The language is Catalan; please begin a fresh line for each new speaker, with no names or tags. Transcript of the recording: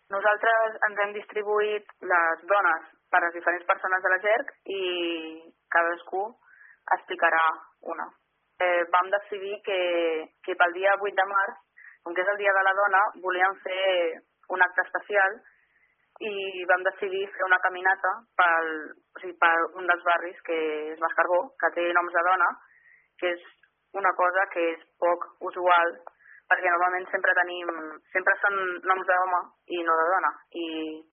Nosaltres ens hem distribuït les dones per a les diferents persones de la GERC i cadascú explicarà una. Vam decidir que pel dia 8 de març, com que és el dia de la dona, volíem fer un acte especial i vam decidir fer una caminata per un dels barris, que és Mascargó, que té noms de dona, que és una cosa que és poc usual, perquè normalment sempre són noms d'home i no de dona. I